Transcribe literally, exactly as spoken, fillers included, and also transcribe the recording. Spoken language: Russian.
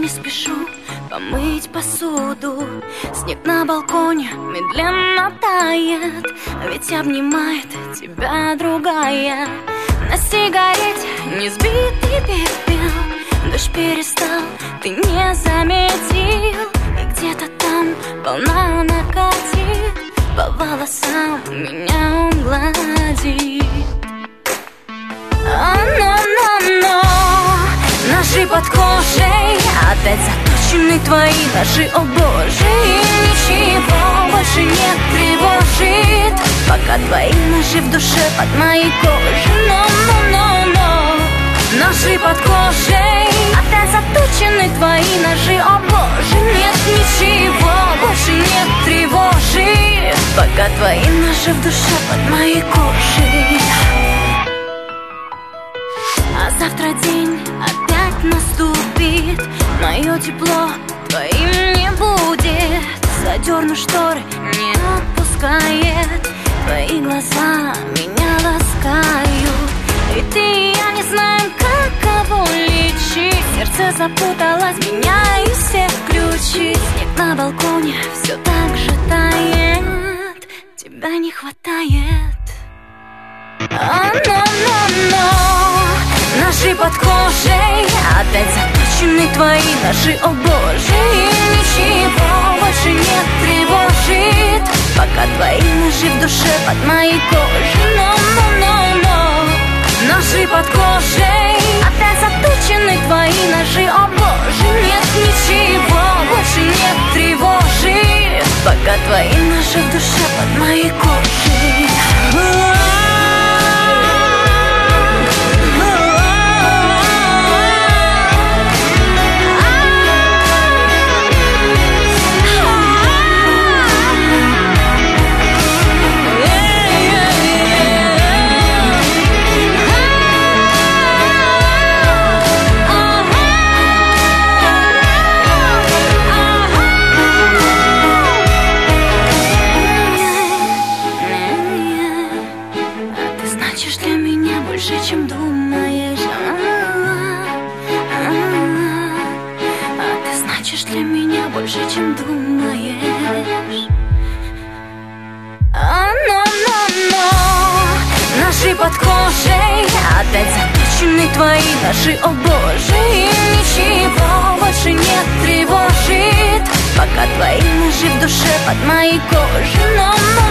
спешу помыть посуду. Снег на балконе медленно тает, ведь обнимает тебя другая. На сигарете не сбитый пепел, дождь перестал, ты не заметил. И где-то там волна накатит, по волосам меня он гладит. Но-но-но, ножи под кожей, опять заточены твои ножи, о боже. И ничего больше не тревожит, пока твои ножи в душе под моей кожей. Но-но-но-но, ножи под кожей, опять заточены твои ножи, о боже. Нет, ничего больше не тревожит, пока твои ножи в душе под моей кожей. А завтра день опять наступит, мое тепло твоим не будет. Задерну шторы, не отпускает, твои глаза меня ласкают. И ты и я не знаем, как кого лечить. Сердце запуталось, меняю все ключи. Снег на балконе все так же тает, тебя не хватает. А-но-но-но, ножи под кожей, опять заточены твои ножи, о боже. И ничего больше не тревожит, пока твои ножи в душе под моей кожей. Но-но-но-но, ножи под кожей, опять заточены твои ножи, о боже. Нет, ничего больше не тревожит, пока твои ножи в душе под моей кожей. Больше, чем думаешь, а ты значишь для меня больше, чем думаешь. А-но-но-но, ножи под кожей, опять заточены твои ножи, о боже. И ничего больше не тревожит, пока твои ножи в душе под моей кожей. Но-но